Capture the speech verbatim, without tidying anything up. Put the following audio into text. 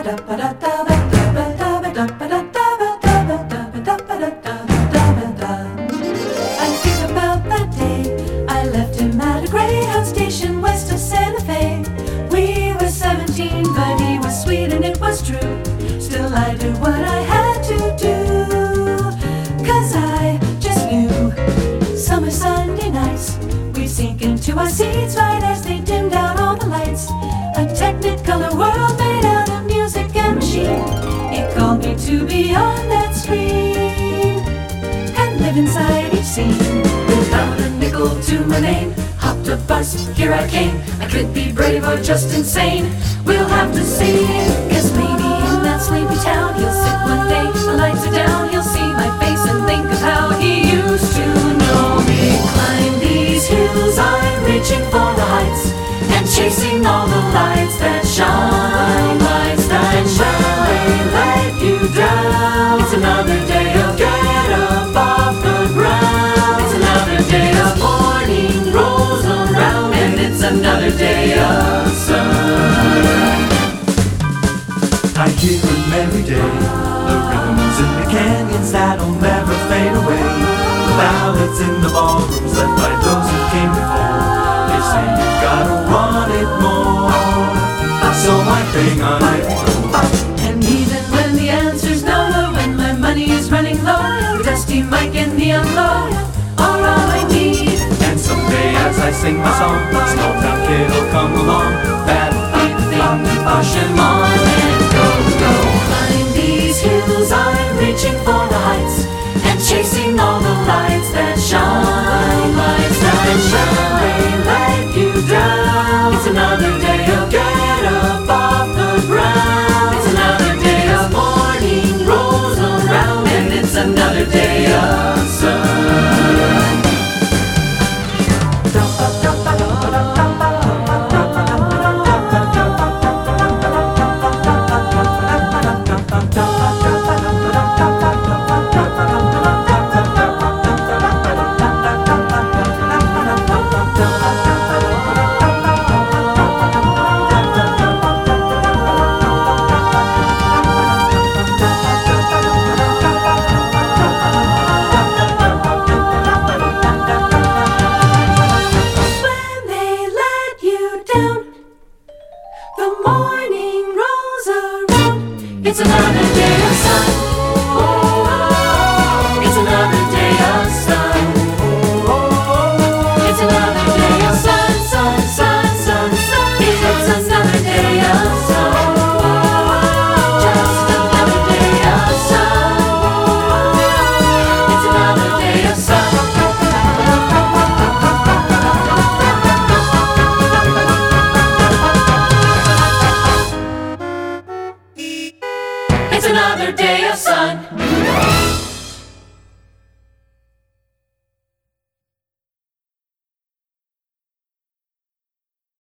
think about that day I left him at a Greyhound station west of Santa Fe. We were seventeen, but he was sweet and it was true. Still I did what I had to do, 'cause I just knew. Summer Sunday nights, we'd sink into our seats right as they dimmed out all the lights. A technicolor world made out of music and machine. He called me to be on that screen and live inside each scene. Without a nickel to my name, hopped a bus, here I came. I could be brave or just insane, we'll have to see. 'Cause maybe in that sleepy town he'll sit one day, the lights are down, he'll see my face and think of how he used to know me. Climb these hills, I'm reaching for the heights and chasing all the lights that shine, lights that shine, let you down. It's another day of get up off the ground. It's another day of morning rolls around, and it's another day of sun. I hear him every day, the rhythms in the canyons that'll never fade away, the ballads in the ballrooms left by those who came before. They say you've gotta want it more, so I bang on it. And even when the answer's no, or when my money is running low, the dusty mic and neon glow are all I need. And someday as I sing my song, a small town kid will come along, that'll be the thing to push him on and go, go. Climb these hills, I'm reaching for the heights and chasing all the lights that shine, lights that shine, let you down. It's another day of get up off the ground. It's another day of morning rolls around, and it's another day of sun. The morning rolls around. It's another day of sun. It's another day of sun. It's another day of sun, sun, sun, sun, sun. It's another day of sun. Just another day of sun. It's another day of sun. It's another day of sun.